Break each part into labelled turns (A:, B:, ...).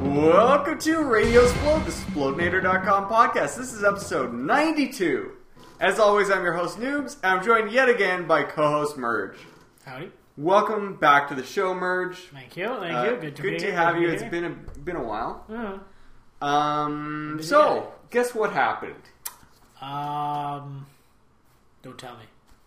A: Welcome to Radio Explode, the Splodinator.com podcast. This is episode 92. As always, I'm your host, Noobs, and I'm joined yet again by co-host Merge.
B: Howdy.
A: Welcome back to the show, Merge.
B: Thank you. Good
A: to have you. It's been a while. So, guess what happened?
B: Don't tell me.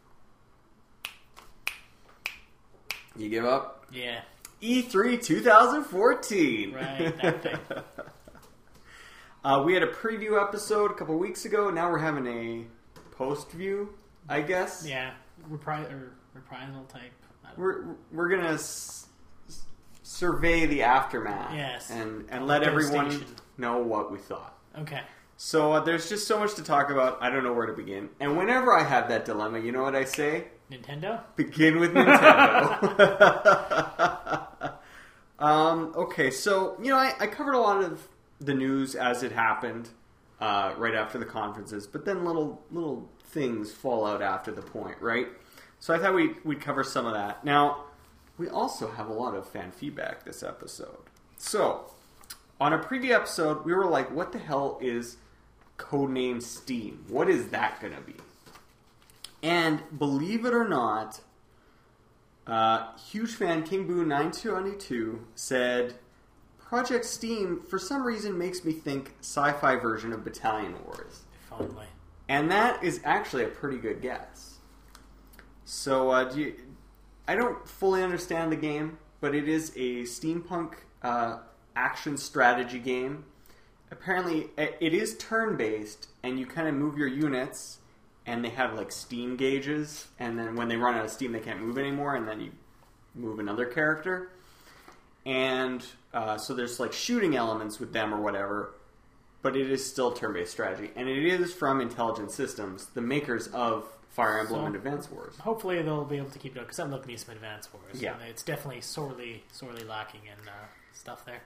A: You give up?
B: Yeah.
A: E3 2014.
B: Right, that thing.
A: We had a preview episode a couple weeks ago. Now we're having a post-view, I guess.
B: Yeah. Reprisal type.
A: We're gonna survey the aftermath.
B: Yes.
A: And let everyone know what we thought.
B: Okay.
A: So there's just so much to talk about. I don't know where to begin. And whenever I have that dilemma, you know what I say?
B: Nintendo?
A: Begin with Nintendo. Okay, so, I covered a lot of the news as it happened right after the conferences, but then little things fall out after the point, right? So I thought we'd cover some of that. Now, we also have a lot of fan feedback this episode. So, on a previous episode, we were like, what the hell is Codename Steam? What is that going to be? And believe it or not, huge fan King Boo 9292 said, Project Steam for some reason makes me think sci-fi version of Battalion Wars.
B: If only.
A: And that is actually a pretty good guess. So I don't fully understand the game, but it is a steampunk action strategy game. Apparently, it is turn-based, and you kind of move your units, and they have like steam gauges, and then when they run out of steam, they can't move anymore, and then you move another character. And so there's like shooting elements with them or whatever, but it is still turn-based strategy. And it is from Intelligent Systems, the makers of Fire Emblem and Advance Wars.
B: Hopefully they'll be able to keep it up, because I love me some Advance Wars.
A: Yeah.
B: And it's definitely sorely lacking in stuff there.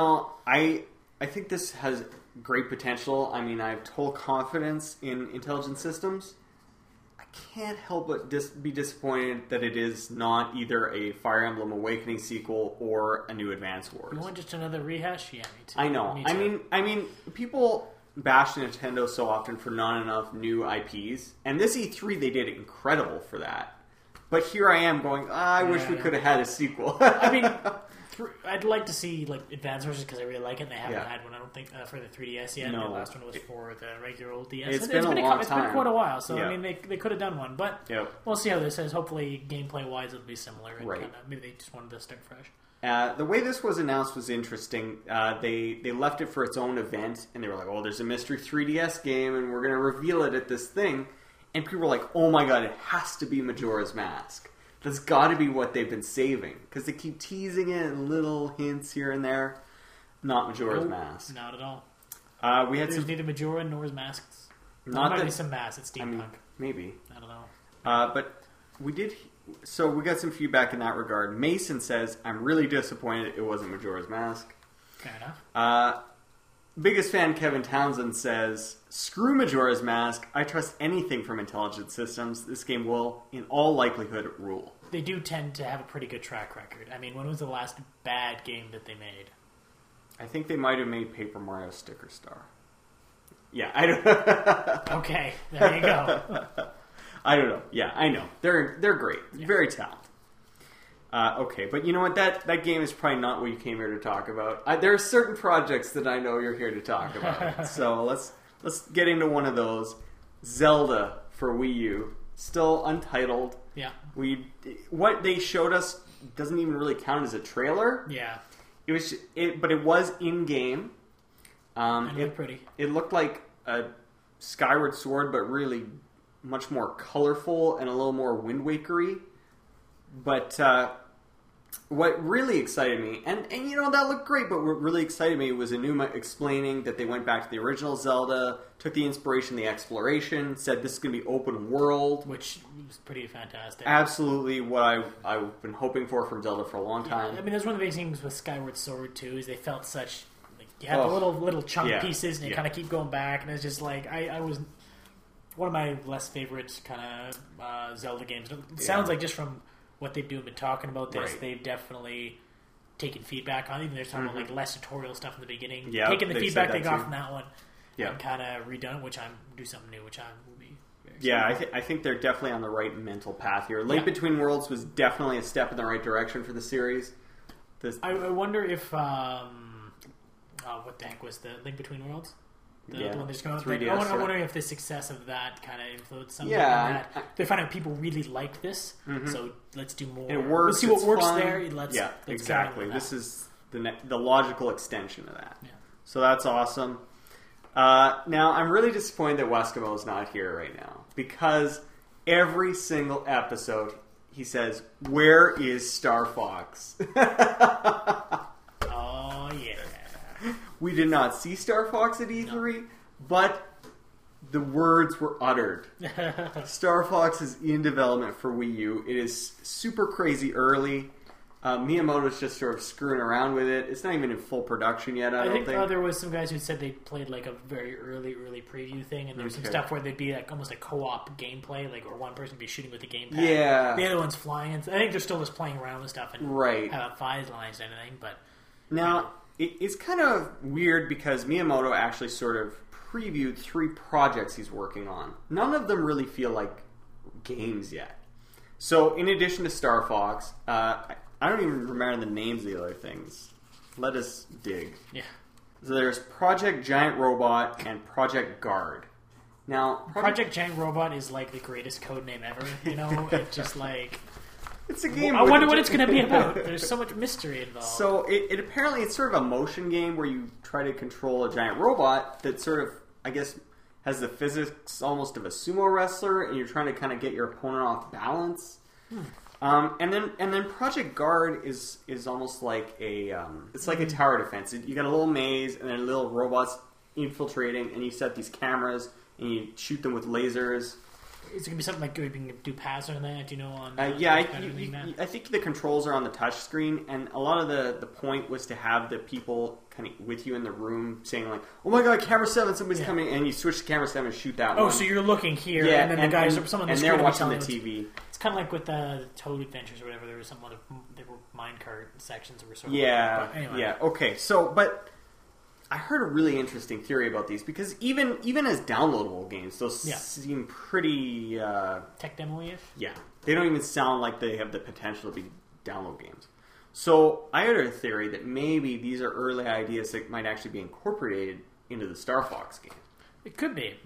A: I think this has great potential. I mean, I have total confidence in Intelligent Systems. I can't help but be disappointed that it is not either a Fire Emblem Awakening sequel or a new Advance Wars.
B: You want just another rehash? Yeah, me too.
A: I know.
B: Me too.
A: I mean, people bash Nintendo so often for not enough new IPs, and this E3 they did incredible for that. But here I am going, I wish we could have had a sequel.
B: I mean, I'd like to see like Advance Wars because I really like it. And they haven't had one, I don't think, for the 3DS yet.
A: No.
B: The last one was for the regular old DS.
A: It's been a long time.
B: It's been quite a while, so I mean, they could have done one, but
A: Yep.
B: We'll see how this is. Hopefully, gameplay wise, it'll be similar. And
A: Right.
B: maybe they just wanted to start fresh.
A: The way this was announced was interesting. They left it for its own event, and they were like, "Oh, there's a mystery 3DS game, and we're going to reveal it at this thing." And people were like, "Oh my god, it has to be Majora's Mask. That's got to be what they've been saving because they keep teasing it, and little hints here and there." Not Majora's Mask.
B: Not at all.
A: We had
B: There's neither Majora nor masks.
A: Not
B: might
A: that
B: be some masks. It's steampunk.
A: I mean, maybe.
B: I don't know.
A: But we did. So we got some feedback in that regard. Mason says, "I'm really disappointed it wasn't Majora's Mask."
B: Fair enough.
A: Biggest fan Kevin Townsend says, "Screw Majora's Mask. I trust anything from Intelligent Systems. This game will, in all likelihood, rule."
B: They do tend to have a pretty good track record. I mean, when was the last bad game that they made?
A: I think they might have made Paper Mario Sticker Star. Yeah, I don't.
B: Okay, there you go.
A: I don't know. Yeah, I know. They're great.
B: Yeah.
A: Very talented. Okay, but you know what? That game is probably not what you came here to talk about. There are certain projects that I know you're here to talk about. So let's get into one of those. Zelda for Wii U, still untitled.
B: Yeah.
A: What they showed us doesn't even really count as a trailer.
B: Yeah.
A: But it was in game.
B: And it looked pretty.
A: It looked like a Skyward Sword, but really much more colorful and a little more Wind Waker-y. But what really excited me, and that looked great, but what really excited me was Enuma explaining that they went back to the original Zelda, took the inspiration, the exploration, said this is going to be open world.
B: Which was pretty fantastic.
A: Absolutely what I've been hoping for from Zelda for a long time.
B: I mean, that's one of the big things with Skyward Sword, too, is they felt such... Like, you have the little chunk pieces, and you kind of keep going back, and it's just like... I was... One of my less favorite kind of Zelda games. It sounds like just from what they've been talking about this, they've definitely taken feedback on. Even they're talking about like less tutorial stuff in the beginning.
A: Yeah,
B: taking the feedback they got
A: too.
B: from that one,
A: Yeah.
B: and kind of redone it, do something new, which I will be.
A: Yeah, I think they're definitely on the right mental path here. Link Between Worlds was definitely a step in the right direction for the series.
B: I wonder if what the heck was the Link Between Worlds? The one that's going
A: 3DS,
B: I'm wondering if the success of that kind of influenced something.
A: Yeah,
B: they find out people really liked this, so let's do more.
A: It works.
B: Let's see what works
A: fun.
B: there. Let's
A: exactly. This is the logical extension of that.
B: Yeah.
A: So that's awesome. Now, I'm really disappointed that Weskimo is not here right now, because every single episode he says, "Where is Star Fox?"
B: Oh, yeah.
A: We did not see Star Fox at E3, but the words were uttered. Star Fox is in development for Wii U. It is super crazy early. Miyamoto's just sort of screwing around with it. It's not even in full production yet, I don't think.
B: There was some guys who said they played like a very early preview thing, and there was some stuff where they'd be like almost like co-op gameplay, like or one person would be shooting with the gamepad.
A: Yeah.
B: The other one's flying. I think they're still just playing around with stuff and haven't finalized anything. But
A: now, it's kind of weird because Miyamoto actually sort of previewed 3 projects he's working on. None of them really feel like games yet. So, in addition to Star Fox, I don't even remember the names of the other things. Let us dig.
B: Yeah.
A: So there's Project Giant Robot and Project Guard. Now,
B: Project Giant Robot is like the greatest code name ever. You know, it's just like
A: it's a game.
B: I wonder what it's going to be about. There's so much mystery involved.
A: So it apparently it's sort of a motion game where you try to control a giant robot that sort of, I guess, has the physics almost of a sumo wrestler, and you're trying to kind of get your opponent off balance. And then Project Guard is almost like it's like a tower defense. You got a little maze and then little robots infiltrating, and you set these cameras and you shoot them with lasers.
B: Is it going to be something like you can do pass on that? Do you know on?
A: I think the controls are on the touch screen, and a lot of the point was to have the people kind of with you in the room saying like, "Oh my god, camera 7, somebody's coming!" and you switch to camera 7 and shoot that one.
B: Oh, so you're looking here, and then the guys are someone
A: and they're watching the TV.
B: It's kind of like with the Toad Adventures or whatever. There was some other there were minecart sections that were sort of
A: yeah. Okay, so but I heard a really interesting theory about these because even as downloadable games, those seem pretty
B: tech demo-ish.
A: Yeah, they don't even sound like they have the potential to be download games. So I heard a theory that maybe these are early ideas that might actually be incorporated into the Star Fox game.
B: It could be.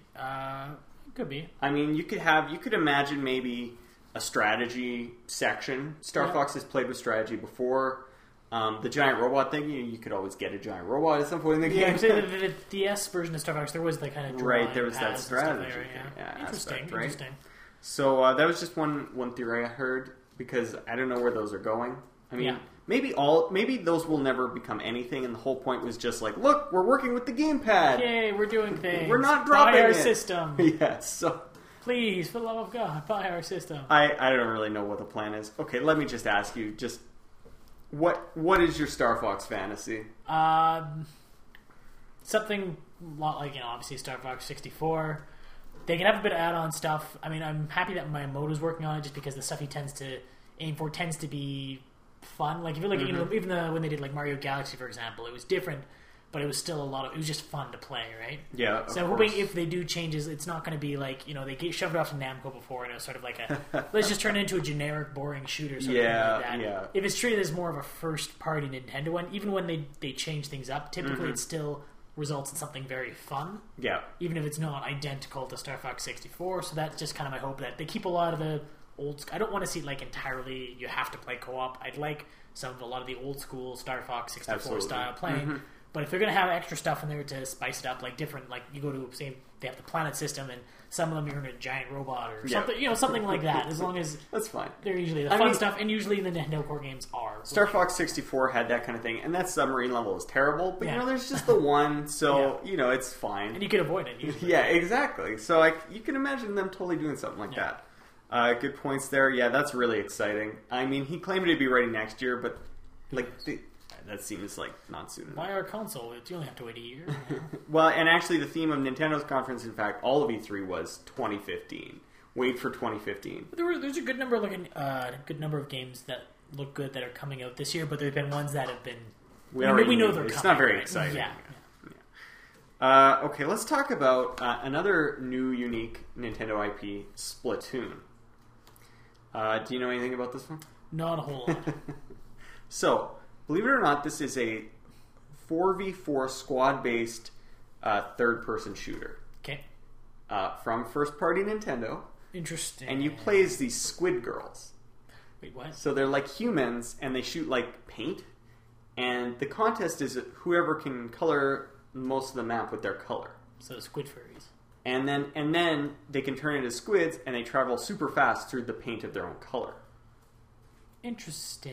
B: It could be.
A: I mean, you could imagine maybe a strategy section. Star Fox has played with strategy before. The giant robot thing, you could always get a giant robot at some point in the game.
B: The DS version of Star Fox, there was the kind of
A: there was that strategy.
B: Interesting.
A: Aspect, right?
B: Interesting.
A: So that was just one theory I heard because I don't know where those are going. I mean, maybe those will never become anything, and the whole point was just like, look, we're working with the gamepad.
B: Yay, we're doing things.
A: We're not dropping
B: buy our
A: it.
B: system.
A: Yes. So
B: please, for the love of God, buy our system.
A: I don't really know what the plan is. Okay, let me just ask you what is your Star Fox fantasy?
B: Something like, obviously Star Fox 64. They can have a bit of add-on stuff. I mean, I'm happy that Miyamoto's working on it just because the stuff he tends to aim for tends to be fun. Like if you're looking, even when they did like Mario Galaxy, for example, it was different, but it was still it was just fun to play, right?
A: Yeah.
B: So hoping if they do changes, it's not going to be like they shoved it off to Namco before, and it was sort of like let's just turn it into a generic, boring shooter. Like that.
A: Yeah.
B: If it's treated as more of a first-party Nintendo one, even when they change things up, typically it still results in something very fun.
A: Yeah.
B: Even if it's not identical to Star Fox 64, so that's just kind of my hope that they keep a lot of the old. I don't want to see it like entirely. You have to play co-op. I'd like a lot of the old school Star Fox 64 style playing. But if they're going to have extra stuff in there to spice it up, like different, like you go to say they have the planet system, and some of them you're in a giant robot or something, something like that. As long as
A: that's fine.
B: They're usually the fun stuff, and usually the Nintendo core games are.
A: Star Fox 64 had that kind of thing, and that submarine level is terrible. But there's just the one, so it's fine,
B: and you can avoid it. Usually.
A: Yeah, exactly. So you can imagine them totally doing something like that. Good points there. Yeah, that's really exciting. I mean, he claimed to be ready next year, but that seems like not soon enough.
B: Buy our console. You only have to wait a year.
A: Well, and actually the theme of Nintendo's conference, in fact, all of E3 was 2015. Wait for 2015.
B: There's a good number of games that look good that are coming out this year, but there've been ones that have been.
A: We
B: know they're coming.
A: It's not very
B: right?
A: exciting.
B: Yeah.
A: Okay, let's talk about another new, unique Nintendo IP, Splatoon. Do you know anything about this one?
B: Not a whole lot.
A: So, believe it or not, this is a 4v4 squad-based third-person shooter.
B: Okay.
A: From first-party Nintendo.
B: Interesting.
A: And you play as these squid girls.
B: Wait, what?
A: So they're like humans, and they shoot like paint. And the contest is whoever can color most of the map with their color.
B: So the squid furries.
A: And then they can turn into squids, and they travel super fast through the paint of their own color.
B: Interesting.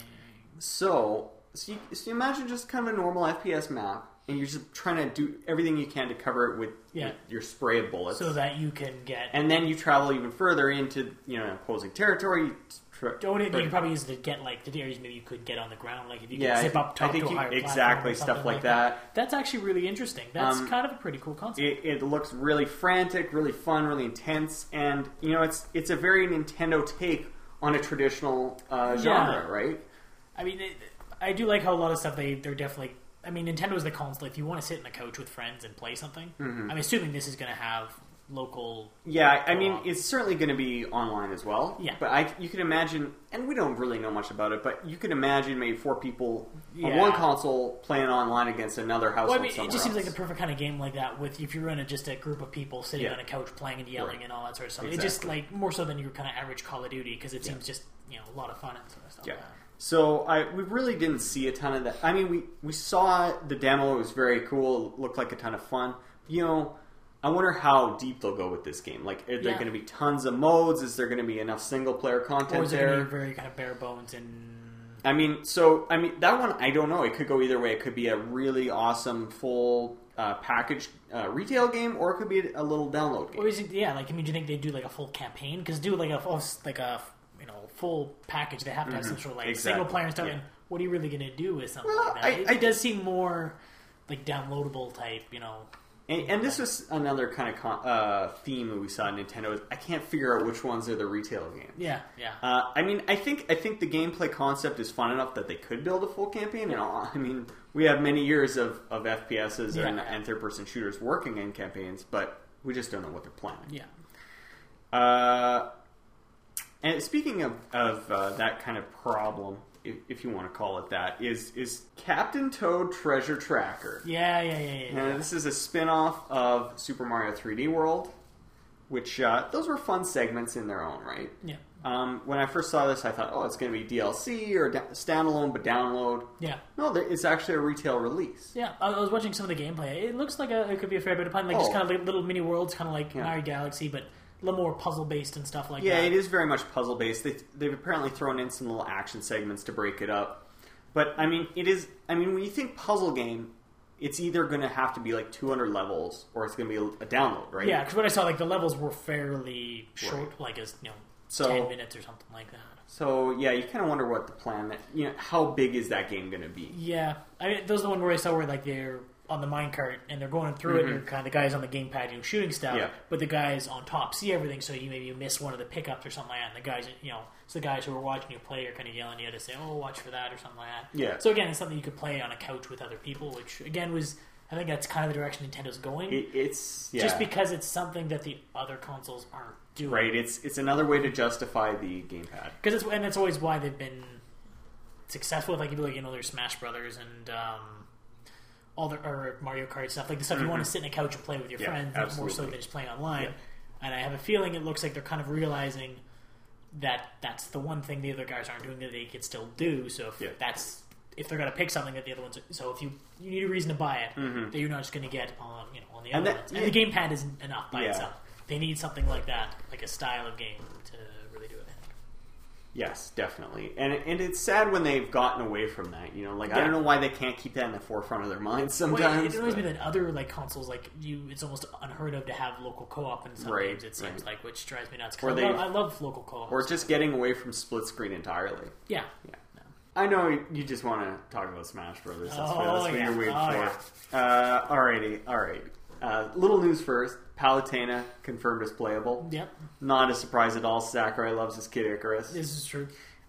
A: So you imagine just kind of a normal FPS map, and you're just trying to do everything you can to cover it with your spray of bullets,
B: so that you can get.
A: And then you travel even further into opposing territory.
B: You can probably use to get like the areas maybe you could get on the ground, like if you could zip up top to a higher platform
A: exactly
B: or
A: stuff like
B: that. That's actually really interesting. That's kind of a pretty cool concept.
A: It looks really frantic, really fun, really intense, and it's a very Nintendo take on a traditional genre, right?
B: I mean, I do like how a lot of stuff they're definitely. I mean, Nintendo's the console. If you want to sit in the couch with friends and play something, I'm assuming this is going to have local.
A: Yeah, I mean, it's certainly going to be online as well.
B: Yeah,
A: but you could imagine, and we don't really know much about it, but you could imagine maybe 4 people on one console playing online against another household.
B: Well, I mean, it just seems like the perfect kind of game like that. With if you're in just a group of people sitting on a couch playing and yelling and all that sort of stuff. Exactly. It's just like more so than your kind of average Call of Duty because it seems just a lot of fun and sort of stuff.
A: Yeah.
B: Like that.
A: So we really didn't see a ton of that. I mean, we saw the demo. It was very cool. It looked like a ton of fun. I wonder how deep they'll go with this game. Like, are there going to be tons of modes? Is there going to be enough single-player content
B: or is it going to be very kind of bare bones and...
A: I mean, that one, I don't know. It could go either way. It could be a really awesome, full packaged retail game, or it could be a little download game.
B: Or is it, do you think they'd do like a full campaign? Because do like a full package, they have to have some sort of like single player and stuff. Yeah. And what are you really going to do with something like that? It does seem more like downloadable type,
A: And this was another kind of theme that we saw in Nintendo. I can't figure out which ones are the retail games.
B: Yeah.
A: I mean, I think the gameplay concept is fun enough that they could build a full campaign. Yeah. I mean, we have many years of FPSs and third-person shooters working in campaigns, but we just don't know what they're planning.
B: Yeah.
A: And speaking of that kind of problem, if you want to call it that, is Captain Toad Treasure Tracker.
B: Yeah.
A: And this is a spin-off of Super Mario 3D World, which those were fun segments in their own right.
B: Yeah.
A: When I first saw this, I thought, it's going to be DLC or standalone, but download.
B: Yeah.
A: No, it's actually a retail release.
B: Yeah, I was watching some of the gameplay. It looks like it could be a fair bit of fun, just kind of like little mini worlds, kind of like Mario Galaxy, but a little more puzzle-based and stuff like that.
A: Yeah, it is very much puzzle-based. They've apparently thrown in some little action segments to break it up. But, when you think puzzle game, it's either going to have to be like 200 levels or it's going to be a download, right?
B: Yeah, because when I saw, the levels were fairly short, like 10 minutes or something like that. So,
A: yeah, you kind of wonder what the plan, how big is that game going to be?
B: Yeah. Those are the one where I saw where, they're on the minecart and they're going through it and you're kind of the guys on the gamepad shooting stuff, but the guys on top see everything, so you miss one of the pickups or something like that, and the guys, so the guys who are watching you play are kind of yelling at you to say, watch for that or something like that.
A: Yeah.
B: So again, it's something you could play on a couch with other people, which again I think that's kind of the direction Nintendo's going.
A: It's
B: just because it's something that the other consoles aren't doing.
A: Right. It's another way to justify the gamepad.
B: Because that's always why they've been successful. Like there's Smash Brothers and or Mario Kart stuff, like the stuff you want to sit in a couch and play with your friends, more so than just playing online. And I have a feeling it looks like they're kind of realizing that that's the one thing the other guys aren't doing that they could still do. So if they're going to pick something that the other ones, so if you need a reason to buy it, that you're not just going to get on the other ones. And the gamepad isn't enough by itself. They need something like that, like a style of game to really do it. I think.
A: Yes, definitely. And it's sad when they've gotten away from that. I don't know why they can't keep that in the forefront of their minds sometimes.
B: Well, it annoys me that other consoles, it's almost unheard of to have local co-op in some games, it seems like, which drives me nuts. Because I love local co-op.
A: Or just getting away from split screen entirely.
B: Yeah.
A: I know you just want to talk about Smash Brothers. That's what you're waiting for.
B: Yeah.
A: Alrighty. Little news first. Palutena confirmed as playable.
B: Yep.
A: Not a surprise at all. Sakurai loves his Kid Icarus.
B: This is true.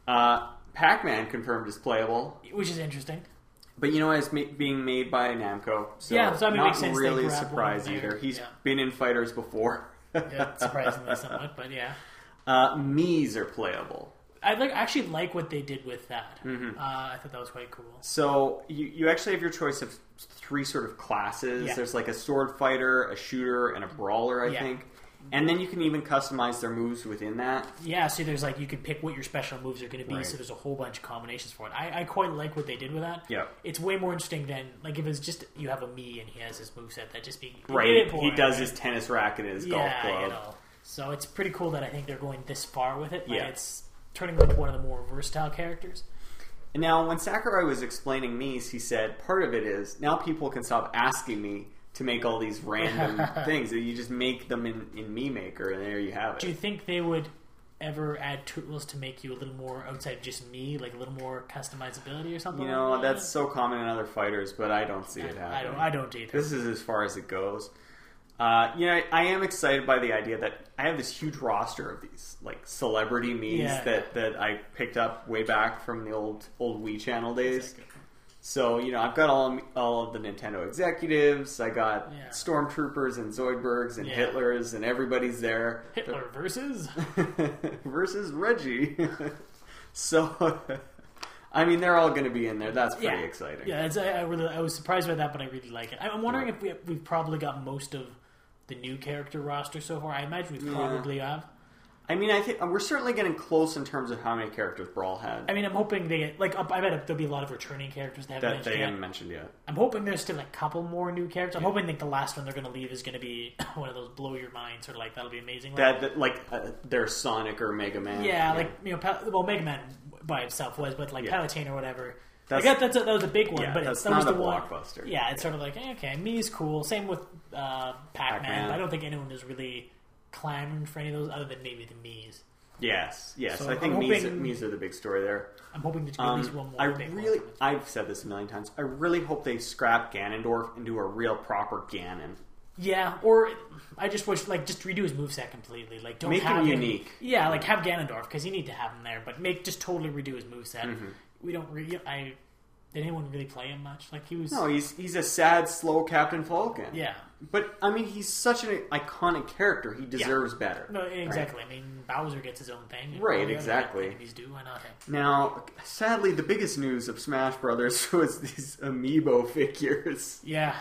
A: Pac-Man confirmed is playable.
B: which is interesting.
A: But it's being made by Namco, so
B: Yeah, so I mean, it
A: not
B: makes sense they
A: really a
B: grab
A: surprise
B: one there.
A: either. He's
B: Yeah.
A: been in fighters before.
B: Yeah, surprisingly somewhat, but yeah.
A: Mii's are playable.
B: I actually like what they did with that. I thought that was quite cool.
A: So you actually have your choice of 3 sort of classes.
B: Yeah.
A: There's like a sword fighter, a shooter, and a brawler, I think. And then you can even customize their moves within that.
B: Yeah, so there's you can pick what your special moves are going to be,
A: Right.
B: so there's a whole bunch of combinations for it. I quite like what they did with that.
A: Yeah.
B: It's way more interesting than, if it's just you have a Mii and he has his moveset, that just be...
A: Right, he does his tennis racket and his golf club.
B: So it's pretty cool that I think they're going this far with it.
A: Yeah.
B: It's turning into one of the more versatile characters.
A: And now, when Sakurai was explaining Mii's, he said, part of it is, now people can stop asking me to make all these random things. You just make them in Mii Maker, and there you have it.
B: Do you think they would ever add tools to make you a little more outside just Mii, a little more customizability or something?
A: That's so common in other fighters, but I don't see it happening.
B: I don't either.
A: This is as far as it goes. I am excited by the idea that I have this huge roster of these celebrity Mii's that I picked up way back from the old Wii Channel days. So I've got all of the Nintendo executives. I got Stormtroopers and Zoidbergs and Hitlers, and everybody's there.
B: Hitler versus
A: Reggie. So. I mean, they're all going to be in there. That's pretty exciting.
B: Yeah, I was surprised by that, but I really like it. I'm wondering if we've probably got most of the new character roster so far. I imagine we probably have.
A: I mean, I think we're certainly getting close in terms of how many characters Brawl had.
B: I mean, I'm hoping they get I bet there'll be a lot of returning characters they haven't
A: mentioned yet.
B: I'm hoping there's still a couple more new characters. I'm hoping the last one they're going to leave is going to be one of those blow your mind sort of that'll be amazing.
A: There's Sonic or Mega Man.
B: Yeah, Mega Man by itself was, but Palutena or whatever.
A: That
B: was a big one, but
A: that's
B: that
A: not
B: was the
A: blockbuster.
B: One. Yeah, it's sort of okay, Mii's cool. Same with Pac-Man. But I don't think anyone is really clamoring for any of those other than maybe the Mii's.
A: Yes.
B: So
A: I think Mii's are the big story there.
B: I'm hoping to get at least one more.
A: I've said this a million times. I really hope they scrap Ganondorf and do a real proper Ganon.
B: Yeah, or I just wish just redo his moveset completely. Don't
A: make
B: have
A: him unique.
B: Yeah, have Ganondorf because you need to have him there, but just totally redo his moveset.
A: Mm-hmm.
B: We don't really. Did anyone really play him much? He was.
A: No, he's a sad, slow Captain Falcon.
B: Yeah,
A: but I mean, he's such an iconic character. He deserves better.
B: No, exactly.
A: Right?
B: I mean, Bowser gets his own thing.
A: Right, exactly.
B: Enemies do. Why not him?
A: Now, sadly, the biggest news of Smash Brothers was these amiibo figures.
B: Yeah.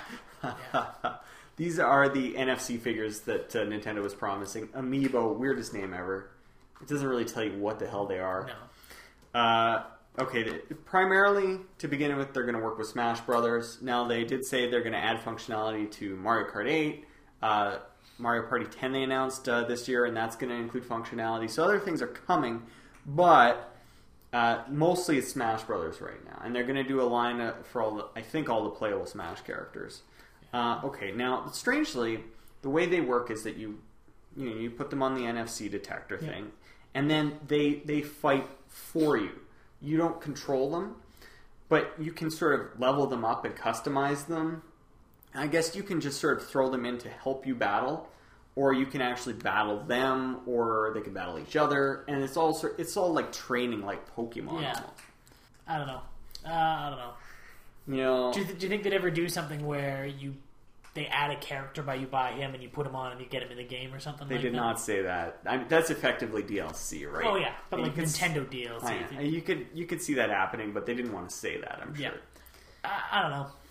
A: These are the NFC figures that Nintendo was promising. Amiibo, weirdest name ever. It doesn't really tell you what the hell they are.
B: No.
A: Okay, primarily, to begin with, they're going to work with Smash Brothers. Now, they did say they're going to add functionality to Mario Kart 8. Mario Party 10 they announced this year, and that's going to include functionality. So other things are coming, but mostly it's Smash Brothers right now. And they're going to do a line for all the playable Smash characters. Okay, now, strangely, the way they work is that you put them on the NFC detector thing, and then they fight for you. You don't control them, but you can sort of level them up and customize them. I guess you can just sort of throw them in to help you battle, or you can actually battle them, or they can battle each other, and it's all like training, like Pokemon.
B: Yeah.
A: Almost.
B: I don't know. Do you think they'd ever do something where they add a character by you buy him and you put him on and you get him in the game or something
A: they
B: like that?
A: They did not say that. I mean, that's effectively DLC, right?
B: Oh yeah, but Nintendo DLC.
A: You could see that happening, but they didn't want to say that, I'm sure.
B: I don't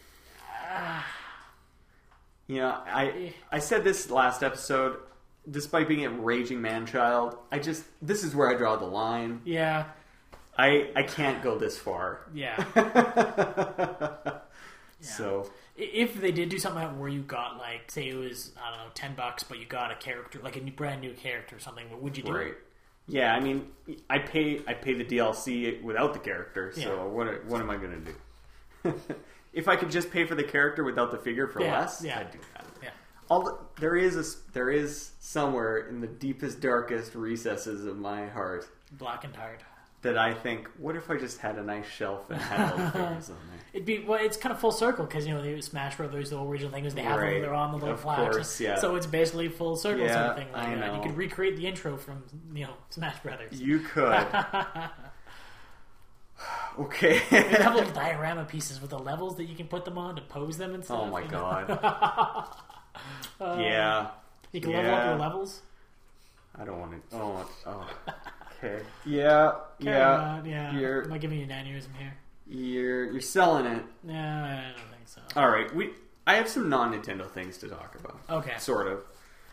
B: know.
A: I said this last episode, despite being a raging man-child, this is where I draw the line.
B: Yeah.
A: I can't go this far.
B: Yeah.
A: So
B: if they did do something where you got say it was $10, but you got a character a brand new character or something, would you do it?
A: Yeah, I mean, I pay the DLC without the character. So what am I going to do? If I could just pay for the character without the figure for less, I'd do that. Yeah. There is somewhere in the deepest, darkest recesses of my heart,
B: blackened heart,
A: that I think, what if I just had a nice shelf and had all the figures on there?
B: It's kind of full circle because the Smash Brothers, the original thing was they have them, they're on the little flags.
A: Course, yeah.
B: So it's basically full circle sort of thing.
A: I know.
B: And you could recreate the intro from Smash Brothers.
A: You could. Okay.
B: They have little diorama pieces with the levels that you can put them on to pose them and stuff.
A: Oh my
B: you know?
A: god. Yeah.
B: You can level up your levels.
A: I don't want to. Oh. Okay. Yeah. Yeah.
B: Yeah.
A: You're,
B: Am I giving you an aneurysm here?
A: You're selling it.
B: No, I don't think so.
A: All right. I have some non-Nintendo things to talk about.
B: Okay.
A: Sort of.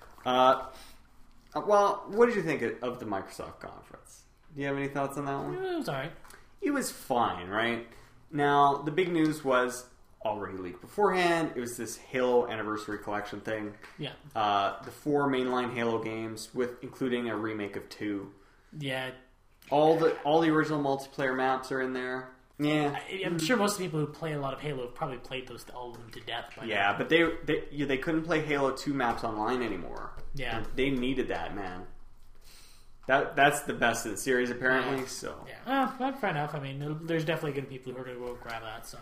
A: Well, what did you think of the Microsoft conference? Do you have any thoughts on that one?
B: It was alright.
A: It was fine, right? Now, the big news was already leaked beforehand. It was this Halo Anniversary Collection thing.
B: Yeah.
A: The 4 mainline Halo games, including a remake of 2.
B: Yeah.
A: All the original multiplayer maps are in there. Yeah,
B: I'm sure most of the people who play a lot of Halo have probably played all of them to death by
A: yeah,
B: now.
A: but they couldn't play Halo 2 maps online anymore.
B: Yeah.
A: And they needed that, man. That's the best of the series, apparently. So
B: yeah, well, fair enough. I mean, there's definitely going to be people who are going to go grab that. So,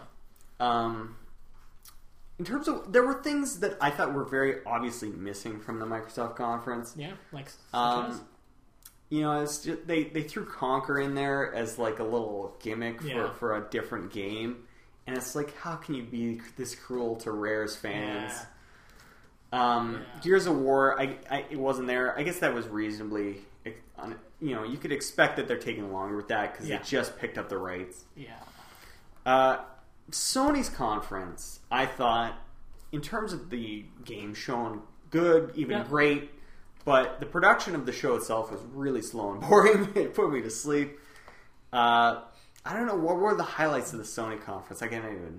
A: in terms of, there were things that I thought were very obviously missing from the Microsoft conference.
B: Yeah, like
A: you know, it's just, they threw Conquer in there as like a little gimmick for a different game, and it's like, how can you be this cruel to Rare's fans? Gears of War, it wasn't there. I guess that was reasonably, you know, you could expect that they're taking longer with that because they just picked up the rights.
B: Yeah.
A: Sony's conference, I thought, in terms of the game shown, good, even great, but the production of the show itself was really slow and boring. It put me to sleep. I don't know, what were the highlights of the Sony conference? I can't even...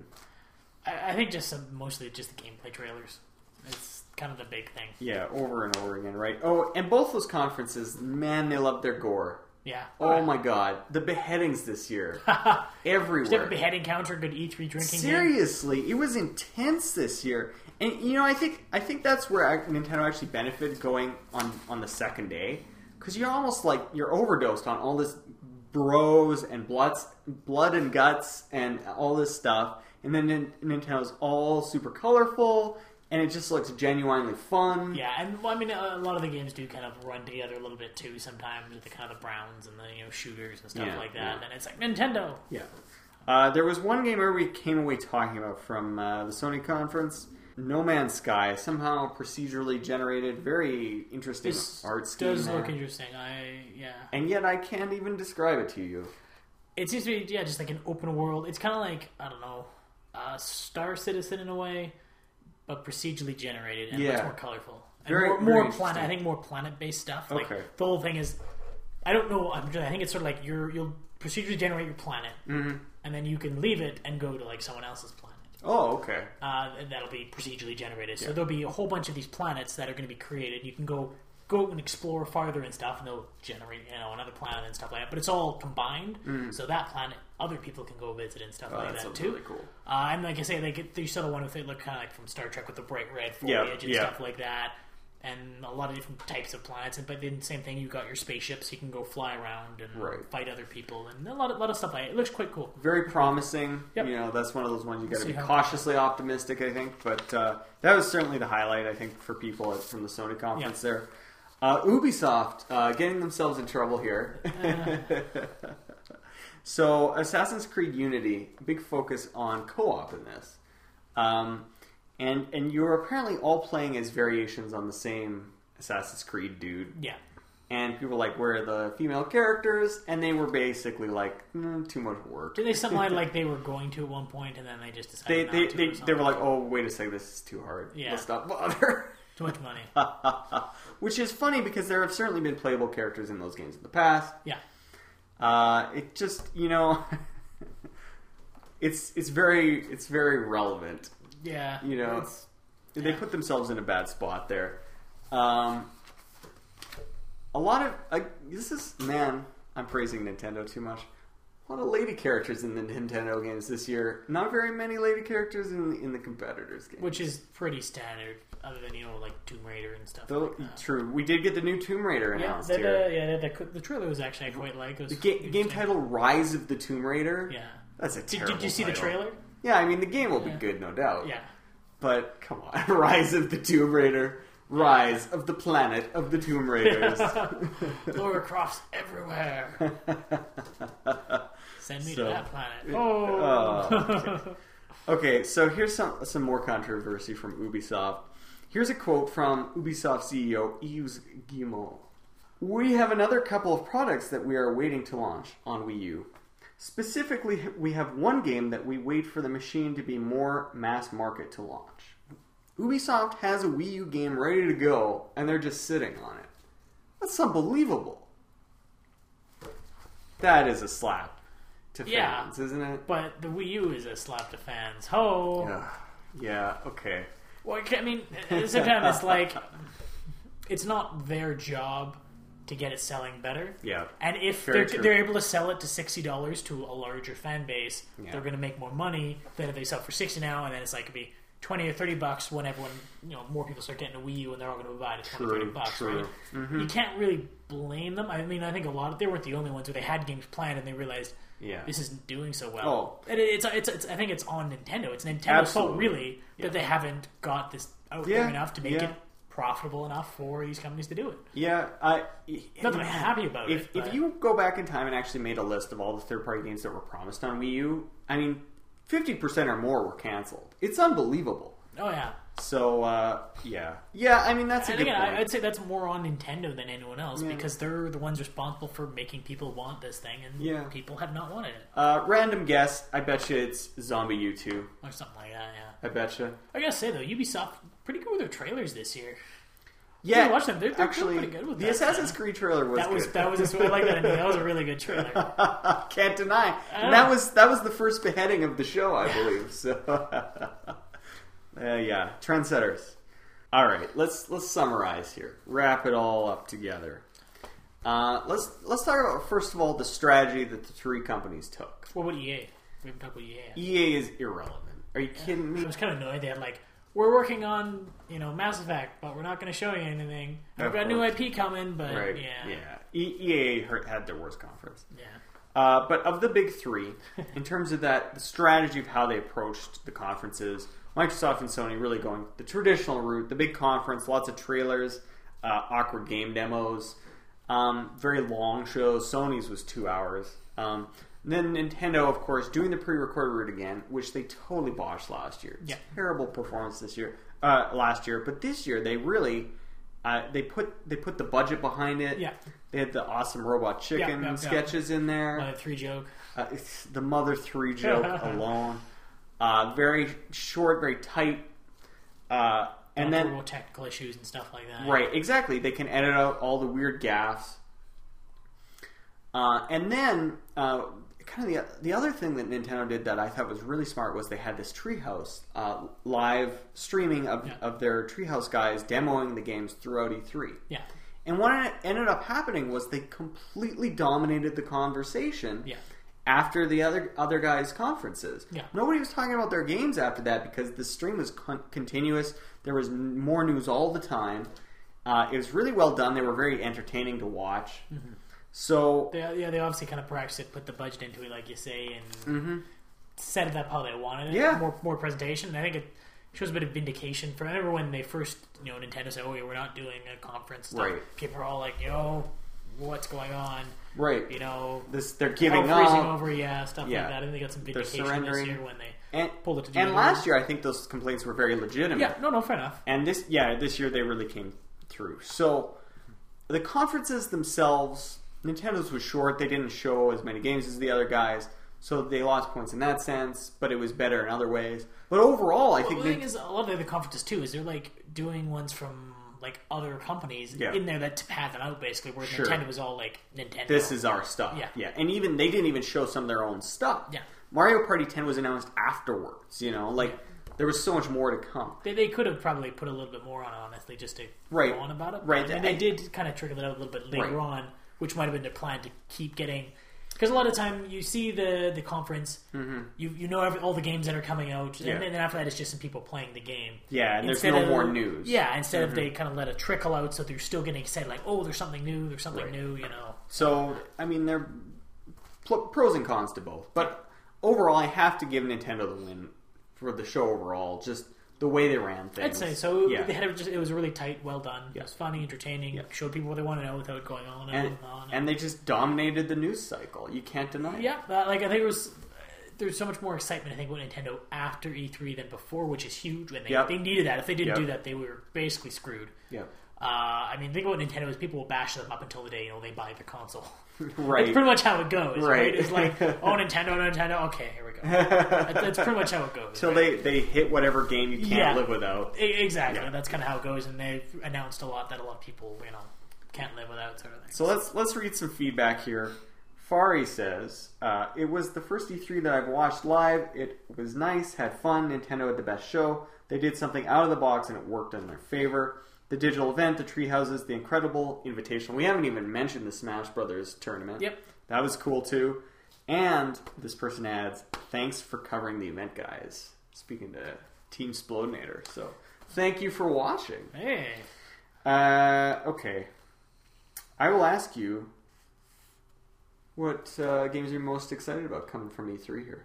B: I think just mostly just the gameplay trailers. It's kind of the big thing.
A: Yeah, over and over again, right? Oh, and both those conferences, man, they love their gore.
B: Yeah.
A: Oh my god. The beheadings this year. Everywhere.
B: Did you have a beheading counter, good E3 drinking
A: Seriously, it was intense this year. And, you know, I think that's where Nintendo actually benefited going on the second day. Because you're almost like, you're overdosed on all this bros and blood and guts and all this stuff. And then Nintendo's all super colorful. And it just looks genuinely fun.
B: Yeah, and well, I mean, a lot of the games do kind of run together a little bit too sometimes with the kind of the Browns and the shooters and stuff like that. And it's like Nintendo.
A: Yeah. There was one game where we came away talking about from the Sony conference. No Man's Sky, somehow procedurally generated, very interesting art scheme.
B: Does look interesting.
A: And yet I can't even describe it to you.
B: It seems to be just like an open world. It's kind of like, I don't know, Star Citizen in a way, but procedurally generated and much more colorful. And more planet. I think more planet-based stuff. Like the whole thing is, I don't know. I think it's sort of like you'll procedurally generate your planet, and then you can leave it and go to like someone else's planet.
A: Oh, okay.
B: And that'll be procedurally generated. So there'll be a whole bunch of these planets that are going to be created. You can go and explore farther and stuff, and they'll generate another planet and stuff like that. But it's all combined, so that planet other people can go visit and stuff like that too.
A: Really cool.
B: And like I say, they sort of want to look kind of like from Star Trek with the bright red foliage and stuff like that. And a lot of different types of planets, but then same thing. You got your spaceships, you can go fly around and fight other people, and a lot of stuff like it. It looks quite cool.
A: Very promising. Yep. You know, that's one of those ones you got to be cautiously optimistic, I think. But that was certainly the highlight, I think, for people from the Sony conference there. Ubisoft getting themselves in trouble here. So, Assassin's Creed Unity, big focus on co-op in this. And you're apparently all playing as variations on the same Assassin's Creed dude.
B: Yeah.
A: And people were like, where are the female characters? And they were basically like, too much work.
B: Did they something like they were going to at one point and then they just decided not to?
A: They were like, oh, wait a second, this is too hard.
B: Yeah.
A: Let's not bother.
B: Too much money.
A: Which is funny because there have certainly been playable characters in those games in the past.
B: Yeah.
A: It just, you know, it's very relevant.
B: Yeah.
A: You know, they put themselves in a bad spot there. A lot of I'm praising Nintendo too much. A lot of lady characters in the Nintendo games this year. Not very many lady characters in the competitors' games,
B: which is pretty standard, other than like Tomb Raider and stuff.
A: True, we did get the new Tomb Raider announced here.
B: The trailer was actually quite like.
A: The game title Rise of the Tomb Raider.
B: Yeah,
A: that's a terrible
B: Did you see
A: title.
B: the trailer?
A: Yeah, I mean the game will be good, no doubt.
B: Yeah,
A: but come on, Rise of the Tomb Raider. Rise of the Planet of the Tomb Raiders.
B: Lara Croft's everywhere. Send me
A: So-
B: to that planet.
A: Oh, okay, so here's some more controversy from Ubisoft. Here's a quote from Ubisoft CEO Yves Guillemot. We have another couple of products that we are waiting to launch on Wii U. Specifically, we have one game that we wait for the machine to be more mass market to launch. Ubisoft has a Wii U game ready to go, and they're just sitting on it. That's unbelievable. That is a slap to fans, isn't it?
B: But the Wii U is a slap to fans. Ho!
A: Yeah, okay.
B: Well, I mean, sometimes it's like, it's not their job to get it selling better.
A: Yeah.
B: And if
A: Very true.
B: they're able to sell it to $60 to a larger fan base,
A: Yeah.
B: they're going to make more money than if they sell it for $60 now, and then it's like it'd be $20 or $30 when everyone, more people start getting a Wii U and they're all going to buy it at $20, $30,
A: true.
B: right?
A: Mm-hmm.
B: You can't really blame them. I mean, I think they weren't the only ones where they had games planned and they realized this isn't doing so well.
A: Oh.
B: And it's I think it's on Nintendo. It's Nintendo's fault,
A: Absolutely.
B: really, that they haven't got this out there enough to make
A: Yeah.
B: it profitable enough for these companies to do it.
A: Yeah,
B: Not that I'm happy about
A: if,
B: it. But
A: If you go back in time and actually made a list of all the third-party games that were promised on Wii U, I mean, 50% or more were canceled. It's unbelievable.
B: oh yeah.
A: So, yeah. Yeah, I mean, that's a
B: And
A: good
B: again,
A: point.
B: I'd say that's more on Nintendo than anyone else
A: Yeah.
B: because they're the ones responsible for making people want this thing, and people have not wanted it
A: Random guess, I bet you it's Zombie U2.
B: or something like that. Yeah.
A: I bet you.
B: I gotta say though, Ubisoft pretty good with their trailers this year.
A: Yeah,
B: You watch them, they're
A: actually,
B: pretty good with
A: the
B: that
A: Assassin's
B: stuff.
A: Creed trailer was
B: That was
A: good.
B: I like that. That was a really good trailer.
A: Can't deny.
B: I
A: And
B: know.
A: that was the first beheading of the show, I believe. So, yeah, trendsetters. All right, let's summarize here. Wrap it all up together. Let's talk about first of all the strategy that the three companies took.
B: What about EA? We haven't talked about EA.
A: EA is irrelevant. Are you kidding me?
B: I was kind of annoyed. They had like, we're working on Mass Effect, but we're not going to show you anything. We've
A: Of
B: got new
A: course.
B: IP coming, but
A: Right?
B: yeah.
A: EA had their worst conference.
B: Yeah.
A: But of the big three, in terms of the strategy of how they approached the conferences, Microsoft and Sony really going the traditional route, the big conference, lots of trailers, awkward game demos, very long shows. Sony's was 2 hours. And then Nintendo, of course, doing the pre-recorded route again, which they totally botched last year.
B: Yeah.
A: Terrible performance last year, but this year they really they put the budget behind it.
B: Yeah.
A: They had the awesome Robot Chicken sketches in there.
B: Mother 3 joke.
A: It's the Mother 3 joke alone. Very short, very tight. And then
B: more technical issues and stuff like that.
A: right, exactly. They can edit out all the weird gaffes. And then kind of the other thing that Nintendo did that I thought was really smart was they had this Treehouse live streaming of their Treehouse guys demoing the games throughout E3.
B: Yeah.
A: And what ended up happening was they completely dominated the conversation after the other guys' conferences.
B: Yeah.
A: Nobody was talking about their games after that because the stream was continuous. There was more news all the time. It was really well done. They were very entertaining to watch.
B: Mm-hmm.
A: So
B: They obviously kind of practiced it, put the budget into it, like you say, and set it up how they wanted it.
A: Yeah.
B: More presentation. And I think it shows a bit of vindication. For I remember when they first, Nintendo said, "Oh, yeah, we're not doing a conference." Stuff.
A: Right.
B: People are all like, what's going on?
A: right, they're giving
B: freezing
A: up.
B: over, stuff like that. I think they got some vindication this
A: surrendering.
B: year when they
A: And,
B: pulled it to
A: and last year, I think those complaints were very legitimate.
B: Yeah, no, fair enough.
A: And this year they really came through. So the conferences themselves, Nintendo's was short. They didn't show as many games as the other guys, so they lost points in that sense. But it was better in other ways. But overall, I think
B: the thing is, a lot of the other conferences too is they're like doing ones from like other companies in there that pad them out basically. Where Nintendo was all like Nintendo.
A: this is our stuff.
B: Yeah.
A: And even they didn't even show some of their own stuff.
B: Yeah.
A: Mario Party 10 was announced afterwards. There was so much more to come.
B: They could have probably put a little bit more on, honestly, just to
A: Right.
B: go on about it.
A: Right.
B: I mean, they did kind of trickle it out a little bit later on, which might have been their plan to keep getting. Because a lot of time you see the conference, you know all the games that are coming out, and then after that it's just some people playing the game.
A: Yeah, and there's no more news.
B: Yeah, instead of they kind of let it trickle out, so they're still getting excited, like, oh, there's something new,
A: So, I mean, there are pros and cons to both. But overall, I have to give Nintendo the win for the show overall. Just the way they ran things.
B: I'd say so.
A: Yeah.
B: It was really tight, well done.
A: Yeah.
B: It was funny, entertaining,
A: Yeah.
B: showed people what they want to know without going on and on.
A: And they just dominated the news cycle. You can't deny it.
B: Yeah, I think there's so much more excitement, I think, with Nintendo after E3 than before, which is huge. And they needed that. If they didn't do that, they were basically screwed.
A: Yeah.
B: I mean, think about Nintendo is people will bash them up until the day they buy the console.
A: Right.
B: That's pretty much how it goes, right? It's like, Nintendo, okay, here we go. That's pretty much how it goes.
A: Till they hit whatever game you can't live without.
B: Exactly.
A: Yeah.
B: That's kind of how it goes, and they've announced a lot that a lot of people, can't live without sort of thing.
A: So let's read some feedback here. Fari says, it was the first E3 that I've watched live. It was nice, had fun. Nintendo had the best show. They did something out of the box, and it worked in their favor. The digital event, the tree houses, the incredible invitational. We haven't even mentioned the Smash Brothers tournament.
B: Yep.
A: That was cool, too. And this person adds, thanks for covering the event, guys. Speaking to Team Splodinator. So, thank you for watching.
B: Hey.
A: Okay. I will ask you, what games are you most excited about coming from E3 here?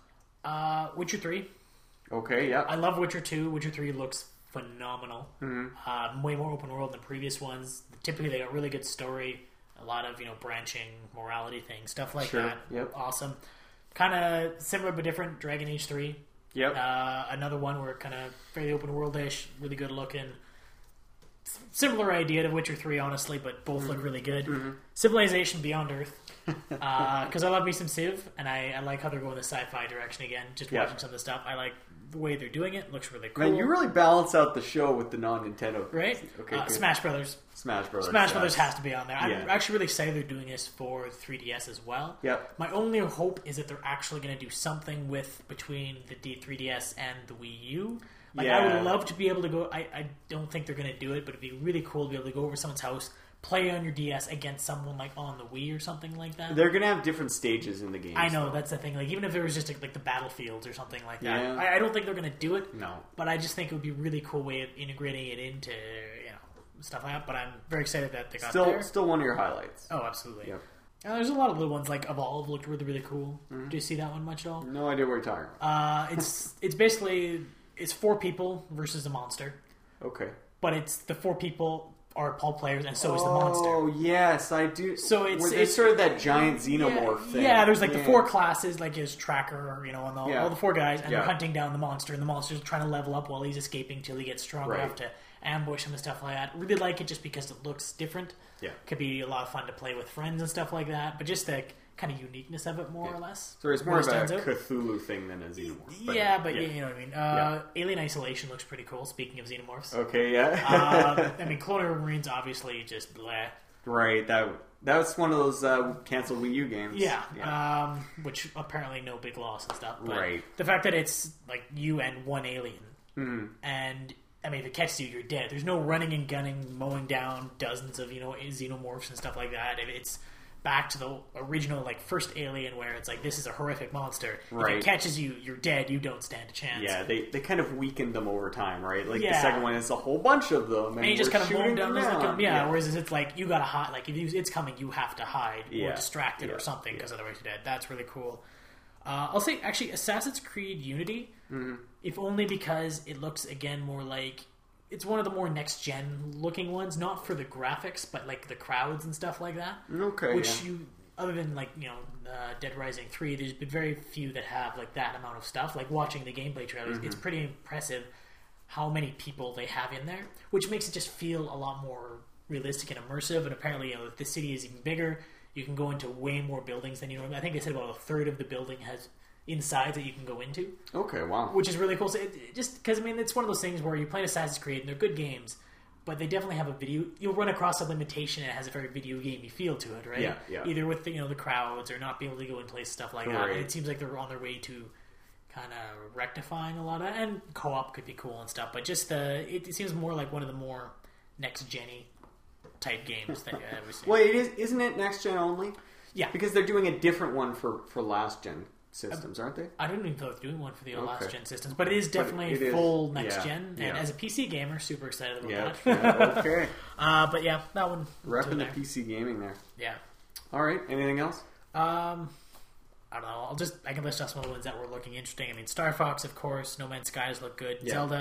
B: Witcher 3.
A: Okay, yeah.
B: I love Witcher 2. Witcher 3 looks phenomenal.
A: Mm-hmm.
B: Way more open world than the previous ones. Typically, they got really good story, a lot of branching morality things, stuff like that.
A: Yep.
B: Awesome. Kind of similar but different. Dragon Age 3.
A: Yep.
B: Another one where kind of fairly open world-ish, really good looking. Similar idea to Witcher 3, honestly, but both look really good.
A: Mm-hmm.
B: Civilization Beyond Earth. Because I love me some Civ, and I like how they're going the sci-fi direction again. Just watching some of the stuff. I like the way they're doing it. Looks really cool.
A: Man, you really balance out the show with the non-Nintendo.
B: Right?
A: Okay, good.
B: Smash Brothers.
A: Smash Brothers.
B: Smash Brothers has to be on there. I'm
A: Yeah.
B: actually really excited they're doing this for 3DS as well.
A: Yep.
B: My only hope is that they're actually going to do something between the 3DS and the Wii U. I would love to be able to go. I don't think they're going to do it, but it'd be really cool to be able to go over someone's house, play on your DS against someone on the Wii or something like that.
A: They're going to have different stages in the game.
B: I know, that's the thing. Even if it was just the battlefields or something like that.
A: Yeah.
B: I don't think they're going to do it.
A: No.
B: But I just think it would be a really cool way of integrating it into stuff like that. But I'm very excited that they got there.
A: Still one of your highlights.
B: Oh, absolutely.
A: Yep.
B: There's a lot of little ones Evolve looked really, really cool.
A: Mm-hmm.
B: Do you see that one much at all?
A: No idea what you're talking about.
B: It's basically 4 people versus a monster,
A: Okay.
B: but it's the 4 people are Paul players, and so is the monster.
A: Oh yes, I do.
B: So
A: it's sort of that giant xenomorph thing.
B: Yeah, there's the 4 classes, his tracker, and all the 4 guys, and they're
A: Yeah.
B: hunting down the monster, and the monster's trying to level up while he's escaping till he gets strong
A: Right.
B: enough to ambush him and stuff like that. Really like it just because it looks different.
A: Yeah.
B: Could be a lot of fun to play with friends and stuff like that, but just the kind of uniqueness of it, more or less.
A: So it's more of
B: really
A: a
B: stands out.
A: Cthulhu thing than a xenomorph.
B: Yeah, but you know what I mean. Alien Isolation looks pretty cool, speaking of xenomorphs.
A: Okay, yeah.
B: Clone Marines obviously just bleh.
A: Right, that was one of those canceled Wii U games.
B: Yeah. Which apparently no big loss and stuff. But
A: Right.
B: the fact that it's you and one alien,
A: Mm-hmm.
B: and if it catches you, you're dead. There's no running and gunning, mowing down dozens of xenomorphs and stuff like that. It's back to the original first Alien, where it's this is a horrific monster.
A: Right.
B: If it catches you, you're dead. You don't stand a chance.
A: Yeah, they kind of weakened them over time, right? The
B: Yeah.
A: second one is a whole bunch of them,
B: And you just kind of mow them down.
A: Yeah.
B: Whereas it's you gotta hide. If it's coming, you have to hide or
A: Yeah.
B: distract it or something, because otherwise you're dead. That's really cool. I'll say actually Assassin's Creed Unity, if only because it looks again more it's one of the more next gen looking ones, not for the graphics, but the crowds and stuff like that.
A: Okay,
B: Which other than Dead Rising 3, there's been very few that have that amount of stuff. Watching the gameplay trailers, it's pretty impressive how many people they have in there, which makes it just feel a lot more realistic and immersive. And apparently, if the city is even bigger, you can go into way more buildings than you normally. I think they said about a third of the building has insides that you can go into.
A: Okay, wow.
B: Which is really cool. So just because it's one of those things where you play Assassin's Creed and they're good games, but they definitely have a video. You'll run across a limitation and it has a very video gamey feel to it, right?
A: Yeah.
B: Either with the crowds or not being able to go and play stuff like that.
A: Right.
B: And it seems like they're on their way to kind of rectifying a lot of that. And co-op could be cool and stuff, but just it seems more like one of the more next gen-y type games that I've ever seen.
A: Well, isn't it next gen only?
B: Yeah,
A: Because they're doing a different one for last gen systems, aren't they?
B: I don't even know if they're doing one for the last gen systems, but it is definitely
A: it is,
B: full next
A: yeah,
B: gen.
A: yeah.
B: And as a PC gamer, super excited about
A: Yeah.
B: that.
A: Okay.
B: But yeah, that one.
A: Repping the
B: there.
A: PC gaming there.
B: Yeah.
A: All right. Anything else?
B: I don't know. I can list off some of the ones that were looking interesting. Star Fox, of course. No Man's Skies look good.
A: Yeah.
B: Zelda.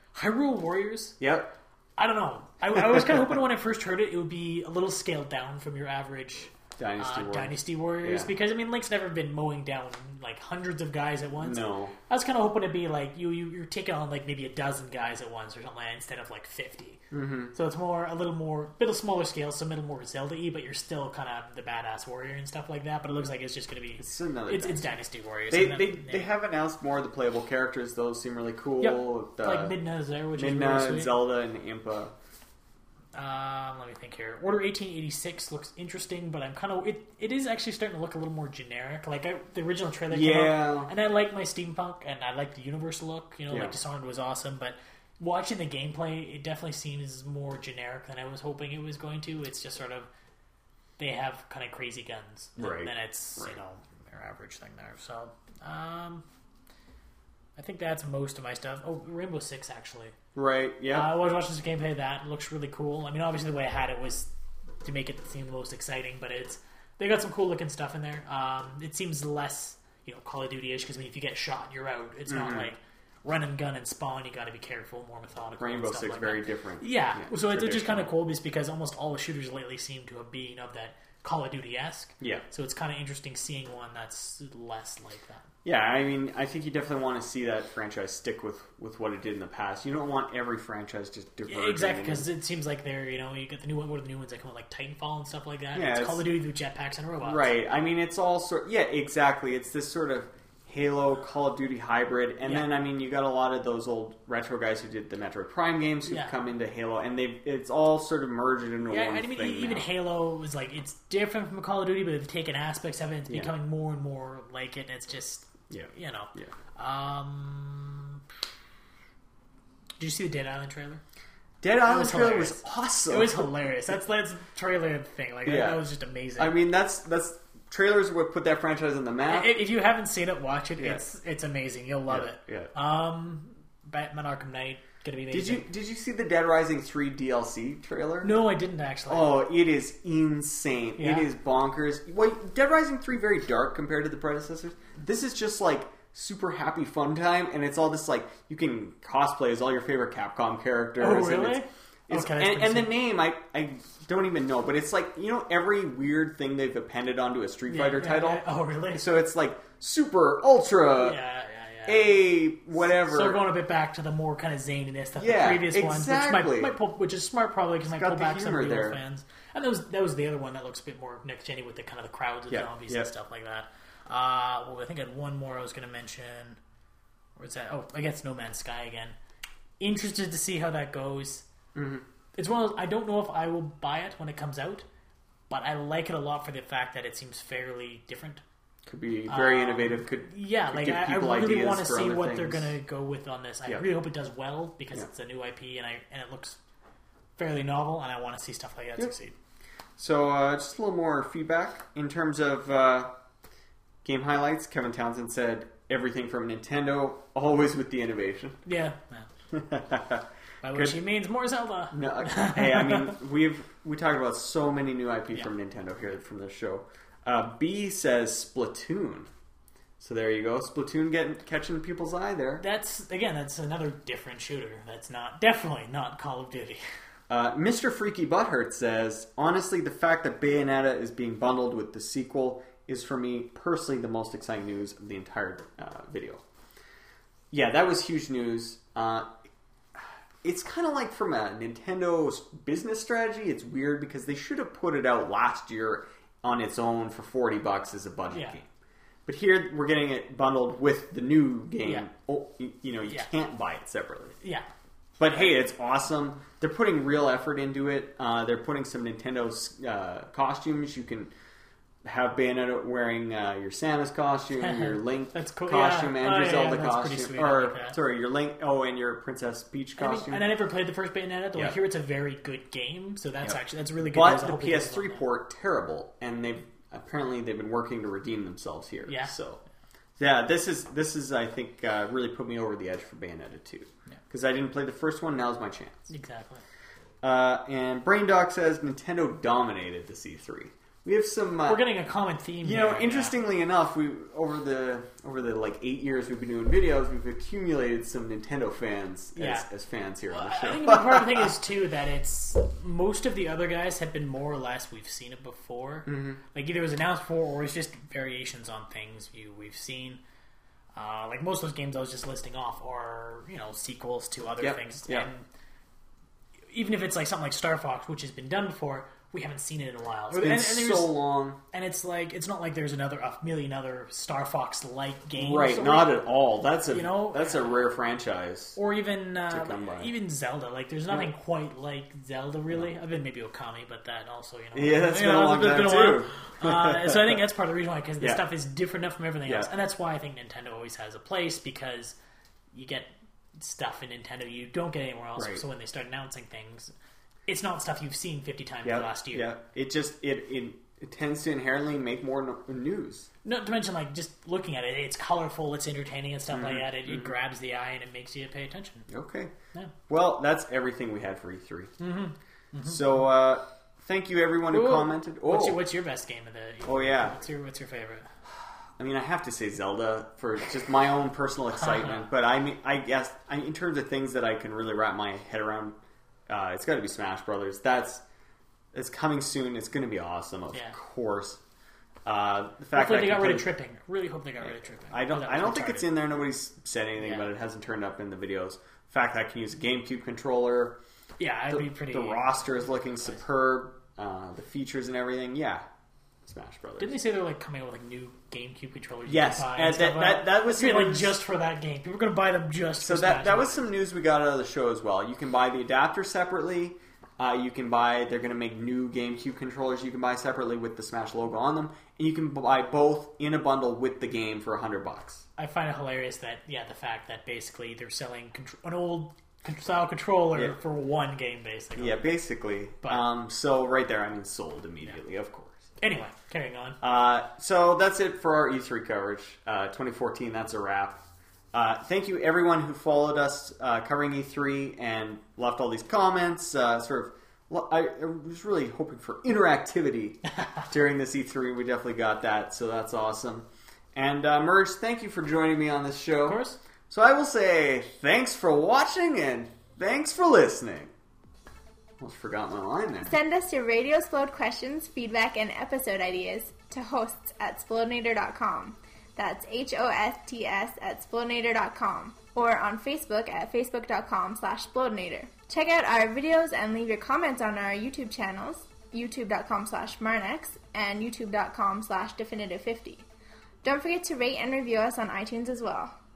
B: Hyrule Warriors.
A: Yep.
B: I don't know. I was kind of hoping when I first heard it, it would be a little scaled down from your average Dynasty Warriors, because I mean Link's never been mowing down like hundreds of guys at once.
A: No,
B: I was kind of hoping to be like you're taking on like maybe a dozen guys at once or something like that, instead of like 50.
A: Mm-hmm.
B: So it's a little smaller scale, so a little more Zelda-y, but you're still kind of the badass warrior and stuff like that. But it looks like it's just going to be it's Dynasty Warriors.
A: They have announced more of the playable characters. Those seem really cool.
B: Yep. Like Midna's there, which is really sweet.
A: and Zelda and Impa.
B: Let me think here. Order 1886 looks interesting, but I'm kind of it is actually starting to look a little more generic. Like the original trailer came out, and I like my steampunk, and I like the universe look. Like Dishonored was awesome, but watching the gameplay, it definitely seems more generic than I was hoping it was going to. It's just sort of they have kind of crazy guns,
A: right?
B: And it's their average thing there. So I think that's most of my stuff. Oh, Rainbow Six actually.
A: Right, yeah.
B: I was watching some gameplay of that. It looks really cool. I mean, obviously the way I had it was to make it seem the most exciting, but they got some cool looking stuff in there. It seems less, Call of Duty-ish, because if you get shot, you're out. It's not like run and gun and spawn. You got to be careful, more methodical.
A: Rainbow Six
B: like
A: very different.
B: Yeah. So it's just kind of cool, because almost all the shooters lately seem to have been of that Call of Duty-esque.
A: Yeah.
B: So it's kind of interesting seeing one that's less like that.
A: Yeah, I mean, I think you definitely want to see that franchise stick with what it did in the past. You don't want every franchise just diverging.
B: Yeah, exactly, because it seems like they're, you get the new one, what are the new ones that come out, like Titanfall and stuff like that?
A: Yeah,
B: it's Call of Duty with jetpacks and robots.
A: Right. I mean, it's all exactly. It's this sort of Halo, Call of Duty hybrid. And then, I mean, you got a lot of those old retro guys who did the Metroid Prime games who've come into Halo, and it's all sort of merged into one thing
B: even
A: now.
B: Halo was like, it's different from Call of Duty, but they've taken aspects of it, it's becoming more and more like it, and it's just...
A: Yeah.
B: Did you see the Dead Island trailer?
A: Dead Island trailer was awesome.
B: It was hilarious. That's trailer thing. Like that was just amazing.
A: I mean, that's trailers would put that franchise on the map.
B: If you haven't seen it, watch it. It's amazing. You'll love it.
A: Yeah.
B: Batman Arkham Knight gonna be amazing.
A: Did you see the Dead Rising 3 DLC trailer?
B: No, I didn't actually.
A: Oh, it is insane.
B: Yeah.
A: It is bonkers. Well, Dead Rising 3 very dark compared to the predecessors. This is just like super happy fun time, and it's all this like you can cosplay as all your favorite Capcom characters.
B: Oh, really?
A: And the name I don't even know, but it's like every weird thing they've appended onto a Street Fighter title.
B: Yeah. Oh, really?
A: So it's like super ultra. A whatever.
B: So we're going a bit back to the more kind of zaniness of the previous
A: exactly.
B: ones, which is smart probably because I pull back some of the old fans. And that was the other one that looks a bit more next gen with the kind of the crowds of zombies and stuff like that. I think I had one more I was going to mention. Where's that? Oh, I guess No Man's Sky again. Interested to see how that goes.
A: Mm-hmm.
B: It's one of those, I don't know if I will buy it when it comes out, but I like it a lot for the fact that it seems fairly different.
A: Could be very innovative. Could
B: I really want to see what they're going to go with on this. I really hope it does well because it's a new IP and it looks fairly novel, and I want to see stuff like that succeed.
A: So just a little more feedback in terms of game highlights. Kevin Townsend said everything from Nintendo, always with the innovation.
B: Yeah. By which he means more Zelda.
A: No, hey, I mean we talked about so many new IP from Nintendo here from this show. B says Splatoon. So there you go. Splatoon catching people's eye there.
B: That's another different shooter. That's definitely not Call of Duty.
A: Mr. Freaky Butthurt says, honestly, the fact that Bayonetta is being bundled with the sequel is, for me, personally, the most exciting news of the entire video. Yeah, that was huge news. It's kind of like from a Nintendo business strategy, it's weird because they should have put it out last year on its own for $40 as a budget game. But here we're getting it bundled with the new game.
B: Yeah.
A: Oh, you can't buy it separately.
B: Yeah.
A: But hey, it's awesome. They're putting real effort into it. They're putting some Nintendo costumes. You can have Bayonetta wearing your Samus costume, your Link costume, and your Zelda costume. Your Link, and your Princess Peach costume.
B: And I never played the first Bayonetta, though I hear it's a very good game, so that's really good.
A: But the PS3 port, terrible, and they've been working to redeem themselves here.
B: Yeah.
A: So, yeah, this is I think really put me over the edge for Bayonetta 2. Because I didn't play the first one, now's my chance.
B: Exactly.
A: And Braindoc says Nintendo dominated the C3. We have some.
B: We're getting a common theme.
A: You know, interestingly enough, we over the like 8 years we've been doing videos, we've accumulated some Nintendo fans as fans here on the show.
B: I think the part of the thing is too that it's most of the other guys have been more or less we've seen it before.
A: Mm-hmm.
B: Like either it was announced before or it's just variations on things we've seen. Like most of those games I was just listing off are sequels to other things, and even if it's like something like Star Fox, which has been done before. We haven't seen it in a while.
A: It's been so long.
B: And it's like, it's not like there's a million other Star Fox-like games.
A: Right, not at all. That's a rare franchise.
B: Or even Zelda. Like, there's nothing quite like Zelda, really. I've been maybe Okami, but that also,
A: Yeah, that's been a long time, too.
B: So I think that's part of the reason why, because the stuff is different enough from everything else. And that's why I think Nintendo always has a place, because you get stuff in Nintendo you don't get anywhere else. Right. So when they start announcing things... It's not stuff you've seen 50 times last year.
A: Yeah, it tends to inherently make more news.
B: Not to mention, like, just looking at it, it's colorful, it's entertaining and stuff like that. It grabs the eye and it makes you pay attention.
A: Okay.
B: Yeah.
A: Well, that's everything we had for E3. So, thank you everyone who commented.
B: What's your best game of the?
A: Oh yeah.
B: What's your favorite?
A: I mean, I have to say Zelda for just my own personal excitement, but I guess in terms of things that I can really wrap my head around. It's got to be Smash Brothers. It's coming soon. It's going to be awesome, of course. The fact
B: that they got rid of tripping. Really hope they got rid of tripping.
A: I don't think it's in there. Nobody's said anything about it. It hasn't turned up in the videos. The fact that I can use a GameCube controller.
B: Yeah, I'd be pretty.
A: The roster is looking superb. The features and everything. Yeah. Smash Brothers.
B: Didn't they say they were like coming out with like new GameCube controllers?
A: Yes, and that was
B: like just for that game. People were going to buy them just.
A: So
B: for Smash
A: that was some news we got out of the show as well. You can buy the adapter separately. You can buy. They're going to make new GameCube controllers. You can buy separately with the Smash logo on them, and you can buy both in a bundle with the game for $100.
B: I find it hilarious that the fact that basically they're selling an old style controller for one game, basically.
A: Yeah, basically. But, so right there, I mean, sold immediately, of course.
B: Anyway, carrying on.
A: So that's it for our E3 coverage. 2014, that's a wrap. Thank you everyone who followed us covering E3 and left all these comments. I was really hoping for interactivity during this E3. We definitely got that, so that's awesome. And Merge, thank you for joining me on this show.
B: Of course.
A: So I will say thanks for watching and thanks for listening. Almost forgot my line there.
C: Send us your Radio Splode questions, feedback, and episode ideas to hosts@splodinator.com. That's HOSTS@splodinator.com. Or on Facebook at facebook.com/splodinator. Check out our videos and leave your comments on our YouTube channels, youtube.com/marnex and youtube.com/definitive50. Don't forget to rate and review us on iTunes as well.